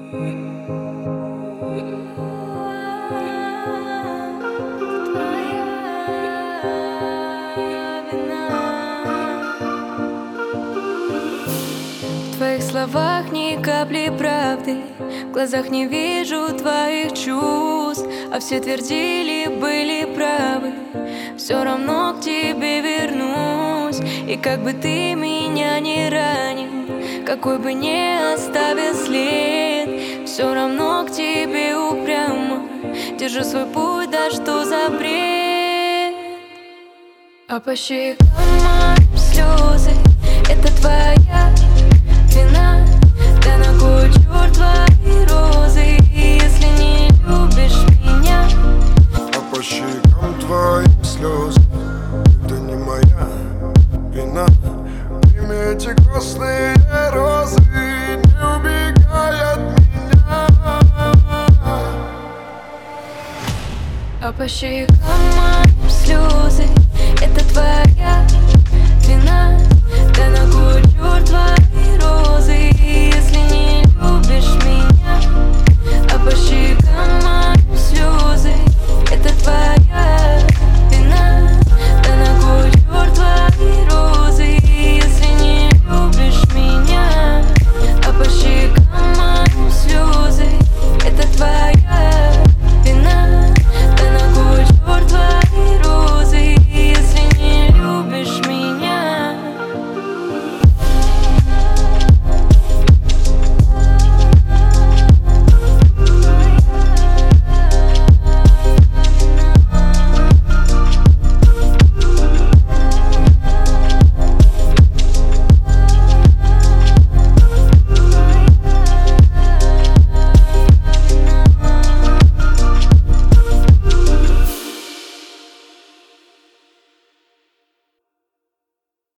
В твоих словах ни капли правды, в глазах не вижу твоих чувств. А все твердили, были правы, все равно к тебе вернусь. И как бы ты меня не ранил, какой бы ни оставил след, все равно к тебе упрямо держу свой путь, да что за бред. А по щекам моим слезы, это твоя вина. Да на кой черт твои розы, если не любишь меня? А по щекам твои слезы, это не моя вина. Прими эти красные розы, не убегай от меня. А по щекам моим слезы, это твоя вина. Да на кой черт твои